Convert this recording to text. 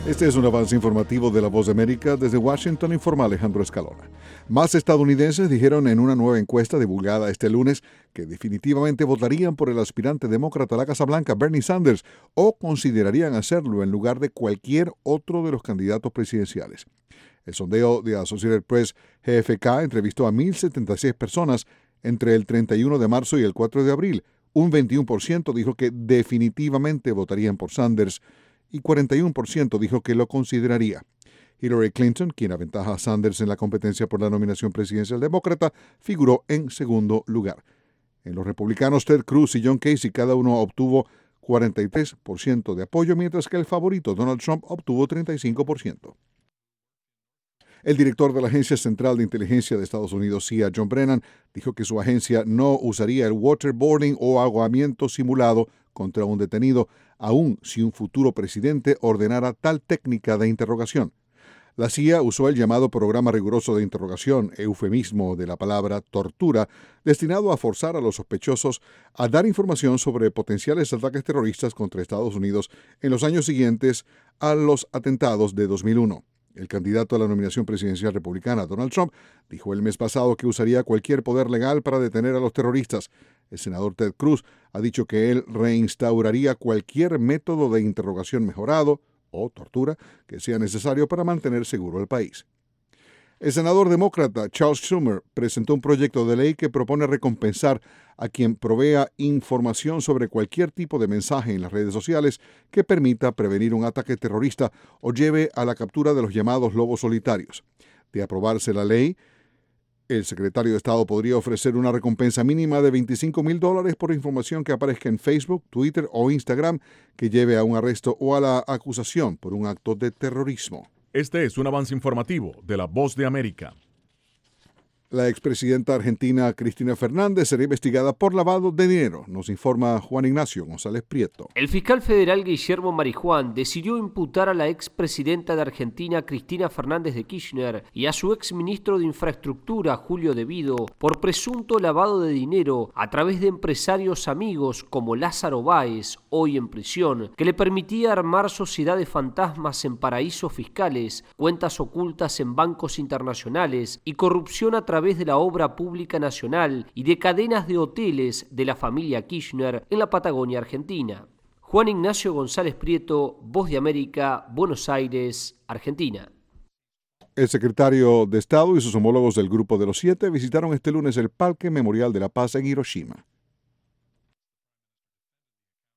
Este es un avance informativo de La Voz de América. Desde Washington informa Alejandro Escalona. Más estadounidenses dijeron en una nueva encuesta divulgada este lunes que definitivamente votarían por el aspirante demócrata a la Casa Blanca, Bernie Sanders, o considerarían hacerlo en lugar de cualquier otro de los candidatos presidenciales. El sondeo de Associated Press GFK entrevistó a 1.076 personas entre el 31 de marzo y el 4 de abril. Un 21% dijo que definitivamente votarían por Sanders y 41% dijo que lo consideraría. Hillary Clinton, quien aventaja a Sanders en la competencia por la nominación presidencial demócrata, figuró en segundo lugar. En los republicanos, Ted Cruz y John Casey cada uno obtuvo 43% de apoyo, mientras que el favorito Donald Trump obtuvo 35%. El director de la Agencia Central de Inteligencia de Estados Unidos, CIA, John Brennan, dijo que su agencia no usaría el waterboarding o ahogamiento simulado contra un detenido, aun si un futuro presidente ordenara tal técnica de interrogación. La CIA usó el llamado Programa Riguroso de Interrogación, eufemismo de la palabra tortura, destinado a forzar a los sospechosos a dar información sobre potenciales ataques terroristas contra Estados Unidos en los años siguientes a los atentados de 2001. El candidato a la nominación presidencial republicana, Donald Trump, dijo el mes pasado que usaría cualquier poder legal para detener a los terroristas. El senador Ted Cruz ha dicho que él reinstauraría cualquier método de interrogación mejorado o tortura que sea necesario para mantener seguro el país. El senador demócrata Charles Schumer presentó un proyecto de ley que propone recompensar a quien provea información sobre cualquier tipo de mensaje en las redes sociales que permita prevenir un ataque terrorista o lleve a la captura de los llamados lobos solitarios. De aprobarse la ley, el secretario de Estado podría ofrecer una recompensa mínima de $25,000 por información que aparezca en Facebook, Twitter o Instagram que lleve a un arresto o a la acusación por un acto de terrorismo. Este es un avance informativo de La Voz de América. La expresidenta argentina Cristina Fernández será investigada por lavado de dinero, nos informa Juan Ignacio González Prieto. El fiscal federal Guillermo Marijuán decidió imputar a la expresidenta de Argentina Cristina Fernández de Kirchner y a su exministro de Infraestructura Julio De Vido por presunto lavado de dinero a través de empresarios amigos como Lázaro Báez, hoy en prisión, que le permitía armar sociedades fantasmas en paraísos fiscales, cuentas ocultas en bancos internacionales y corrupción a través de la obra pública nacional y de cadenas de hoteles de la familia Kirchner en la Patagonia Argentina. Juan Ignacio González Prieto, Voz de América, Buenos Aires, Argentina. El secretario de Estado y sus homólogos del Grupo de los Siete visitaron este lunes el Parque Memorial de la Paz en Hiroshima.